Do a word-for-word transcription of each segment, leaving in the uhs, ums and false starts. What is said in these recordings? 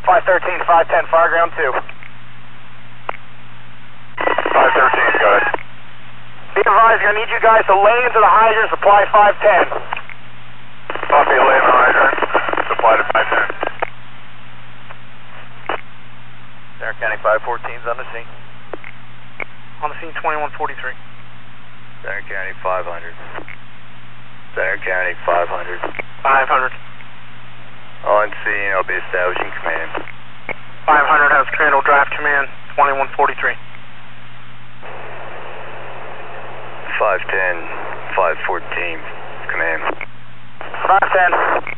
five thirteen, five ten, fire ground two. five thirteen, go ahead. Be advised, gonna need you guys to lay into the hydrant, supply five ten. Copy, lay in the hydrant, supply to five ten. Center County five fourteen's on the scene. On the scene, twenty-one forty-three. Center County five hundred. Center County five hundred. five hundred. On scene, I'll be establishing command. five hundred has Crandall Drive command, twenty-one forty-three. five ten, five fourteen, command. five ten.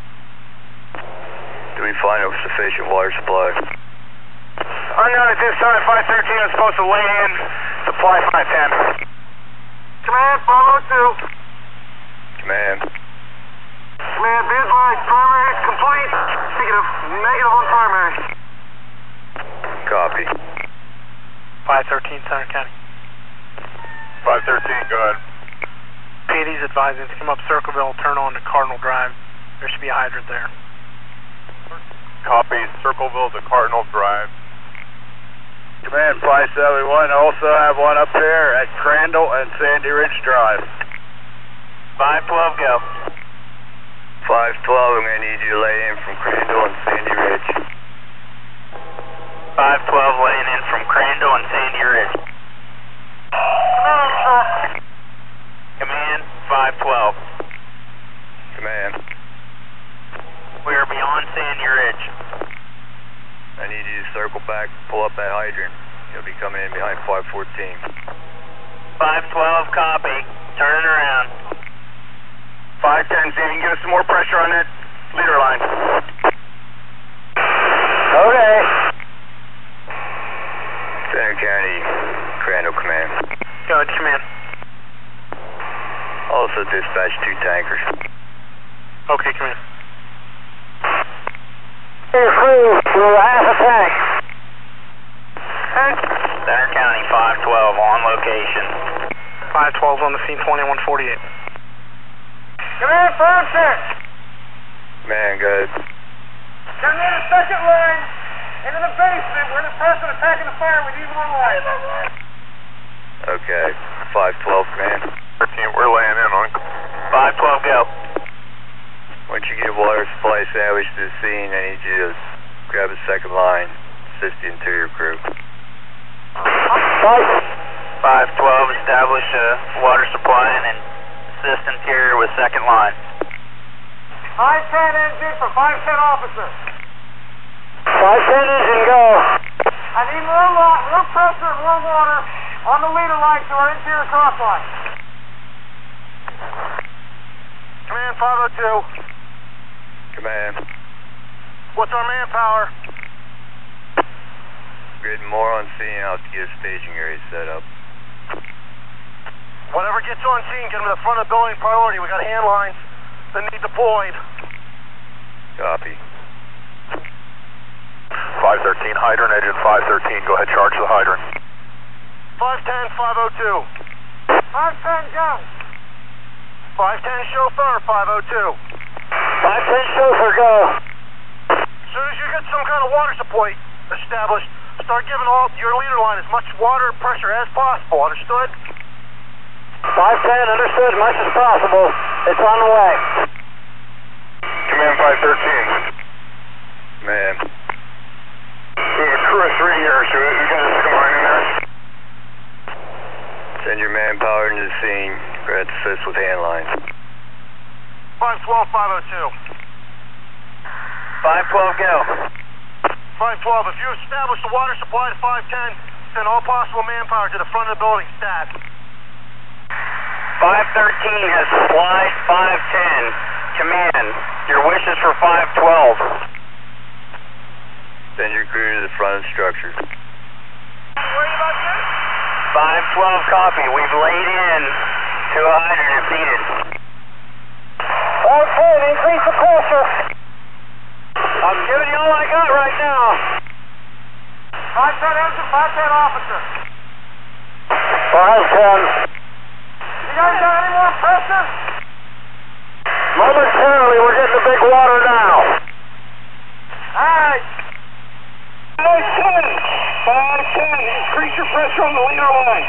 Do we find a sufficient water supply? Unknown at this time, five thirteen is supposed to lay in, supply five ten. Command, five oh two. Command. Command, be advised, primary is complete. Negative, negative on primary. Copy. five thirteen, Center County. five thirteen, go ahead. P D's advising to come up Circleville, turn on to Cardinal Drive. There should be a hydrant there. Copy, Circleville to Cardinal Drive. Command five seventy-one, also have one up there at Crandall and Sandy Ridge Drive. five twelve, go. five twelve, I'm going to need you to lay in from Crandall and Sandy Ridge. five twelve laying in from Crandall and Sandy Ridge. Command, sir. Command, five twelve. Command. We are beyond Sandy Ridge. I need you to circle back, pull up that hydrant. You'll be coming in behind five fourteen. five twelve, copy. Turning around. five ten, see if you can get us some more pressure on that leader line. Okay. Center County, Crandall Command. Go ahead, command. Also dispatch two tankers. Okay, command. Crew, we're half a tank. Center County, five twelve on location. five twelve on the scene, twenty-one forty-eight. Command, five ten. Man, good. Come in the second line into the basement. We're in the process of attacking the fire. We need more light. Okay, five twelve, command. thirteen, we're laying in on. five twelve, go. Once you get water supply established to the scene, I need you to grab a second line, assist the interior crew. five twelve, establish a water supply and assist interior with second line. five ten engine for five ten officer. five ten engine, go. I need more, wa- more pressure, more water on the leader line to our interior cross line. Command, five oh two. Command. What's our manpower? Getting more on scene out to get a staging area set up. Whatever gets on scene, get them to the front of the building priority. We got hand lines that need deployed. Copy. five thirteen, hydrant engine five thirteen, go ahead, charge the hydrant. five ten, five oh two. five ten, go. five ten, chauffeur, five oh two. five ten, chauffeur, go. As soon as you get some kind of water supply established, start giving all your leader line as much water pressure as possible, understood? five ten, understood, much as possible. It's on the way. Command five thirteen. Man. We have a crew of three here, so you guys come on in there. Send your manpower into the scene. Grant assist with hand lines. five twelve, five oh two. five twelve, go. five twelve, if you establish the water supply to five ten, send all possible manpower to the front of the building, stat. five thirteen has supplied five ten. Command, your wishes for five twelve. Send your crew to the front of the structure. Worried about this? five twelve, copy. We've laid in to a hydrant if needed. five ten, increase the pressure. I'm giving you all I got right now. five ten engine, five ten officer. five ten. You guys got any more pressure? Momentarily, we're getting the big water now. Alright. Increase your pressure on the leader line.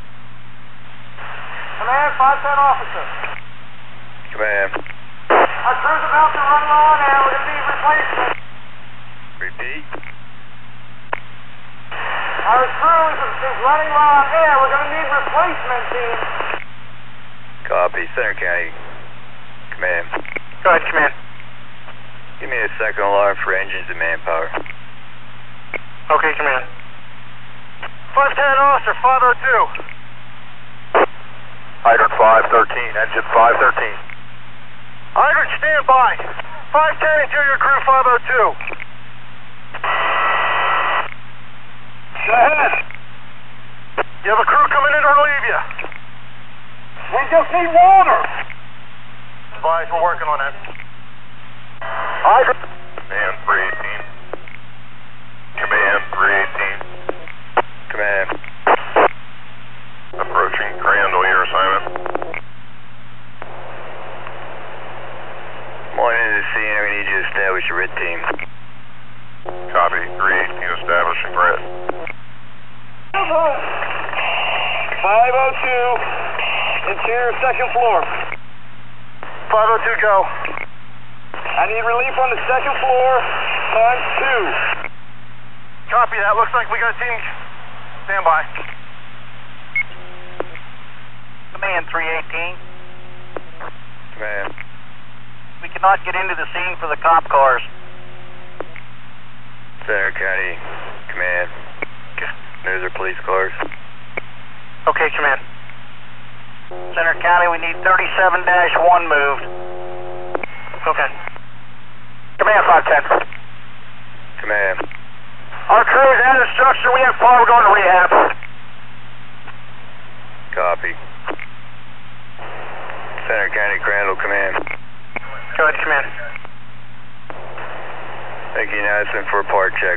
Command, five ten officer. Command. Our crew's about to run low now. We're going to need replacement. Repeat. Our crew is, is running low on air. We're going to need replacement, team. Copy. Center County. Command. Go ahead, command. Give me a second alarm for engines and manpower. Okay, command. five ten officer, five oh two. Hydrant five thirteen, engine five thirteen. Hydrant, stand by. five ten interior crew, five oh two. Go ahead. You have a crew coming in to relieve you. We just need water. Advise, we're working on that. Hydrant. Command three eighteen. Command three eighteen. Command. Approaching Crandall, your assignment. Morning to the scene. We need you to establish a R I T team. Copy. three eighteen establishing R I T. five oh two. Interior second floor. five oh two, go. I need relief on the second floor. Times two. Copy that. Looks like we got a team. Stand by. Command, three eighteen. Command. We cannot get into the scene for the cop cars. Center County. Command. Those are police cars. Okay, command. Center County, we need thirty-seven dash one moved. Okay. Command, five ten. Command. Our crew is out of structure. We have power. We're going to rehab. Copy. Center County Crandall, command. Go ahead, command. Thank you, Madison, for a part check.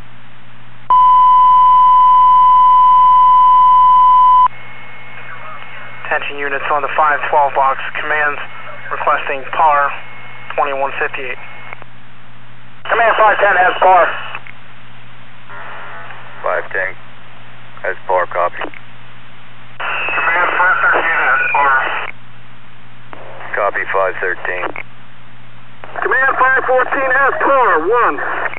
Attention units on the five twelve box. Commands requesting P A R twenty-one fifty-eight. Command five ten has P A R. five ten has P A R, copy. Command five thirteen has P A R. Copy five thirteen. Command five fourteen has P A R. one.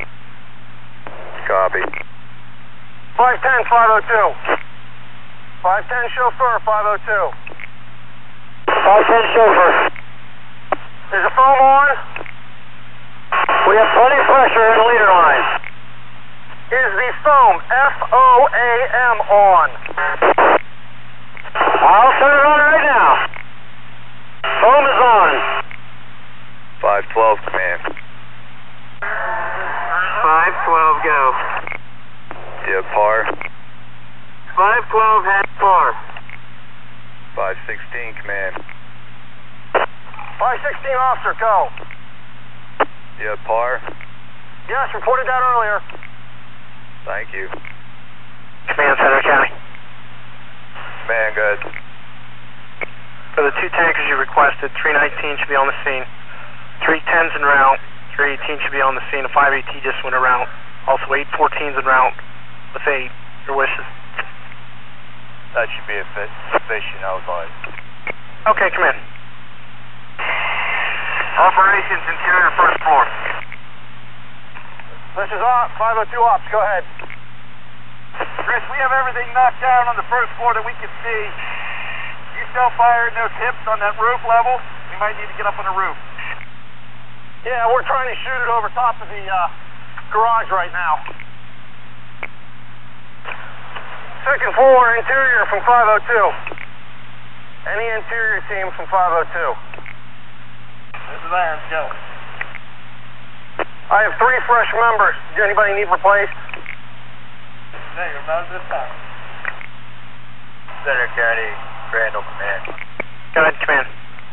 Copy. five ten, five oh two. five ten chauffeur, five oh two. five ten chauffeur. Is the foam on? We have plenty of pressure in the leader line. Is the foam, F O A M, on? I'll turn it on right now. Foam is on. five twelve, command. five twelve, go. Do you have P A R? five twelve has P A R. five sixteen, command. five sixteen officer, go. Do you have P A R? Yes, reported that earlier. Thank you. Command, Center County. Command, good. For the two tankers you requested, three nineteen should be on the scene. three tens en route. three eighteen should be on the scene. A five eight T just went around. Also eight fourteens en route with eight. Your wishes. That should be a fit, sufficient, I was like. Okay, come in. Operations interior first floor. This is op, five oh two ops, go ahead. Chris, we have everything knocked down on the first floor that we can see. You still firing those hips on that roof level? We might need to get up on the roof. Yeah, we're trying to shoot it over top of the uh, garage right now. Second floor, interior from five oh two. Any interior team from five oh two. This is Irons, go. I have three fresh members. Does anybody need replaced? Negative, not this time. Center County, Crandall, command. Go ahead, command.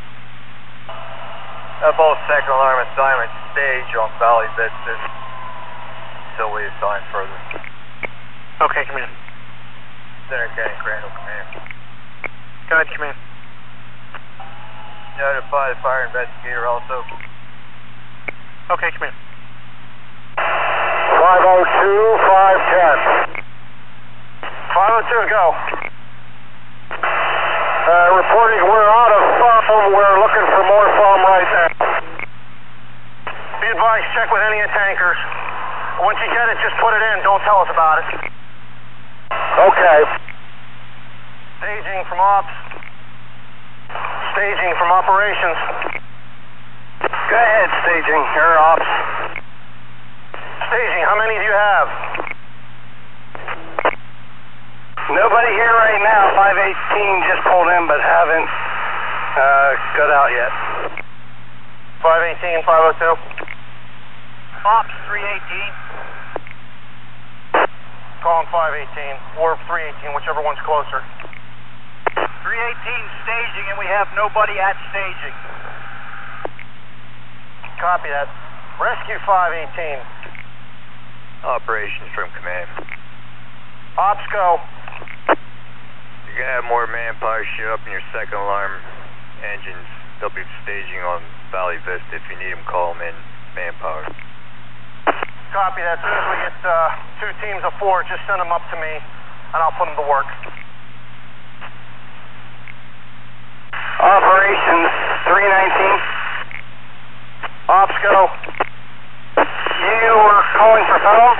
Uh, both second alarm assignment stage on Valley Vista until we assign further. Okay, command. Center County, Crandall, command. Go ahead, command. Notify the fire investigator also. Okay, command. five oh two, five ten. two, go. Uh, reporting we're out of foam. We're looking for more foam right now. Be advised, check with any of tankers. Once you get it, just put it in. Don't tell us about it. Okay. Staging from ops. Staging from operations. Go ahead, staging. Or ops. Staging, how many do you have? Nobody here right now. five eighteen just pulled in, but haven't uh, got out yet. five eighteen, five oh two. Ops, three eighteen. Calling five eighteen, or three eighteen, whichever one's closer. three eighteen staging, and we have nobody at staging. Copy that. Rescue five eighteen. Operations from command. Ops, go. You're gonna have more manpower show up in your second alarm engines. They'll be staging on Valley Vista. If you need them, call them in. Manpower. Copy that. As soon as we get uh, two teams of four, just send them up to me, and I'll put them to work. Operations three nineteen. Ops, go. You were calling for phone?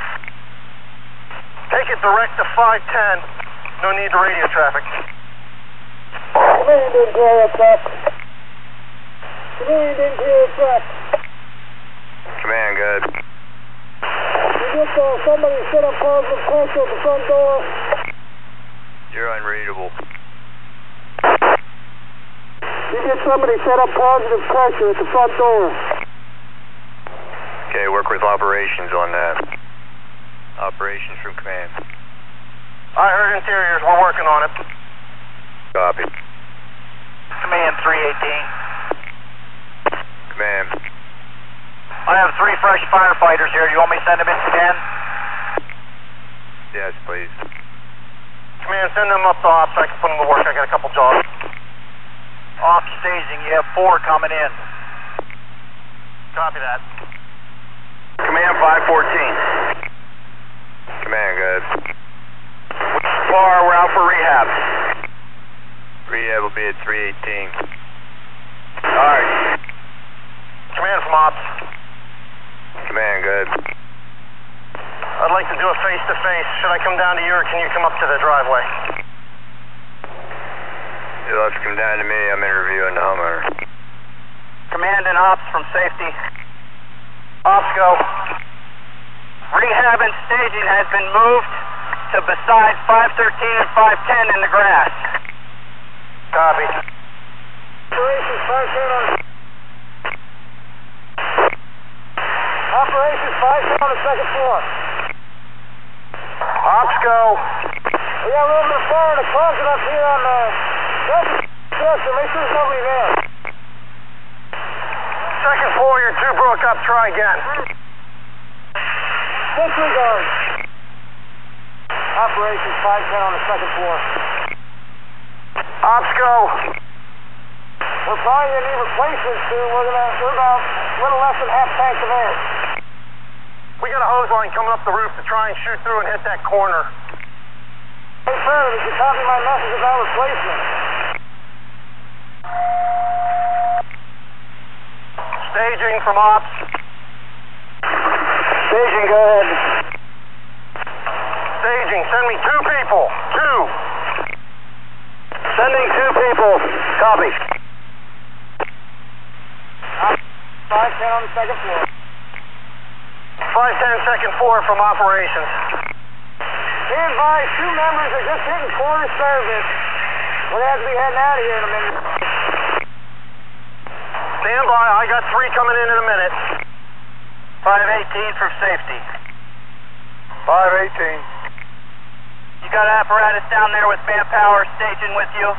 Take it direct to five ten. No need to radio traffic. Command interior truck. Command interior truck. Command, go ahead. You get uh, somebody set up positive pressure at the front door. You're unreadable. You get somebody set up positive pressure at the front door. Okay, work with operations on that. Operations from command. I heard interiors. We're working on it. Copy. Command three eighteen. Command. I have three fresh firefighters here. Do you want me to send them in again? Yes, please. Command, send them up to ops. I can put them to work. I got a couple jobs. Off staging, you have four coming in. Copy that. Command five fourteen. Command, go ahead. Far, we're out for rehab. Rehab will be at three eighteen. Alright. Command from ops. Command, go ahead. I'd like to do a face-to-face. Should I come down to you, or can you come up to the driveway? You'll have to come down to me. I'm interviewing the homeowner. Command and ops from safety. Ops, go. Rehab and staging has been moved to beside five thirteen and five ten in the grass. Copy. Operations five ten on. Operations five ten on the second floor. Ops, go. We got a little bit of fire in the closet up here on the second floor, so make sure there's nobody there. Second floor, you're too broke up. Try again. Disregard. Operations five ten on the second floor. Ops, go. We're probably going to need replacements soon. We're going to, we're about a little less than half tank of air. We got a hose line coming up the roof to try and shoot through and hit that corner. Hey, further, did you copy my message about replacement? Staging from ops. Staging, go ahead. Staging, send me two people. Two. Sending two people. Copy. five ten on the second floor. five ten, second floor from operations. Be advised, two members are just hitting quarter service. We're going to have to be heading out of here in a minute. Stand by, I got three coming in in a minute. five eighteen from safety. five eighteen. You got apparatus down there with manpower staging with you?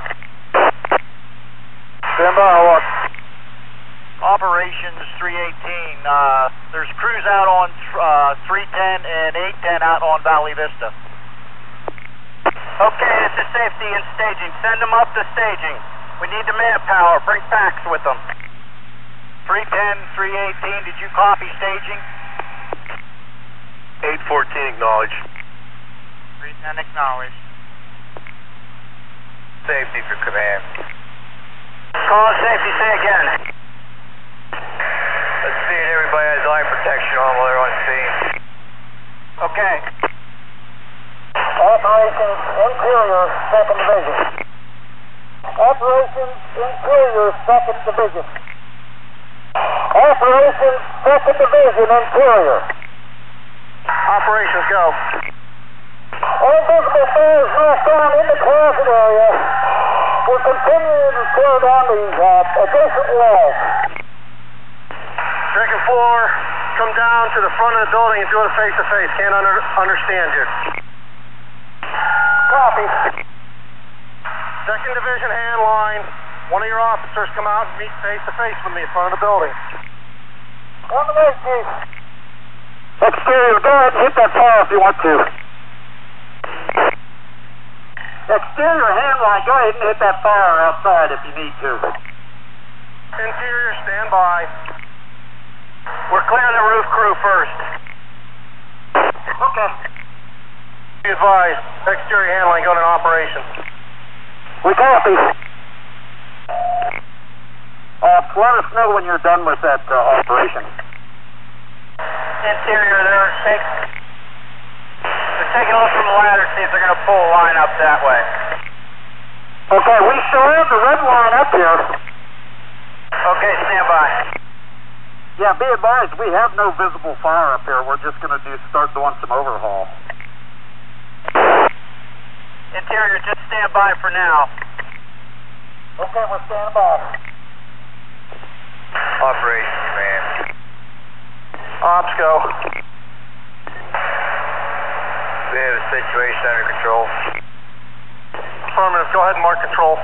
Stand by, I'll walk. Operations three eighteen. Uh, there's crews out on uh, three ten and eight ten out on Valley Vista. Okay, this is safety and staging. Send them up to staging. We need the manpower. Bring packs with them. three ten, three eighteen, did you copy staging? eight fourteen, acknowledge. three ten, acknowledged. Safety for command. Call it safety, say again. Let's see if everybody has eye protection on while they're on scene. Okay. Operations Interior, second Division. Operations Interior, second Division. Operations second Division, Interior. Operations go. All visible fires knocked down in the closet area. We're continuing to tear down these uh, adjacent walls. Second floor, come down to the front of the building and do it face to face. Can't under, understand you. Copy. Second Division hand line. One of your officers come out and meet face to face with me in front of the building. On the way, Chief. Exterior, go ahead and hit that fire if you want to. Exterior hand line, go ahead and hit that fire outside if you need to. Interior, stand by. We're clearing the roof crew first. Okay. Be advised, exterior hand line going in operation. We copy. Uh, let us know when you're done with that uh, operation. Interior, they're, take, they're taking a look from the ladder, see if they're going to pull a line up that way. Okay, we show have the red line up here. Okay, stand by. Yeah, be advised, we have no visible fire up here. We're just going to do start doing some overhaul. Interior, just stand by for now. Okay, we're standing by. Operations command. Ops go. We have a situation under control. Affirmative, go ahead and mark control.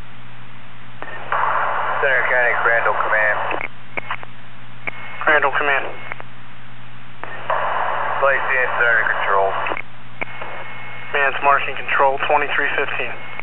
Center County Crandall command. Crandall command. Place the insert under control. Command's marching control twenty-three fifteen.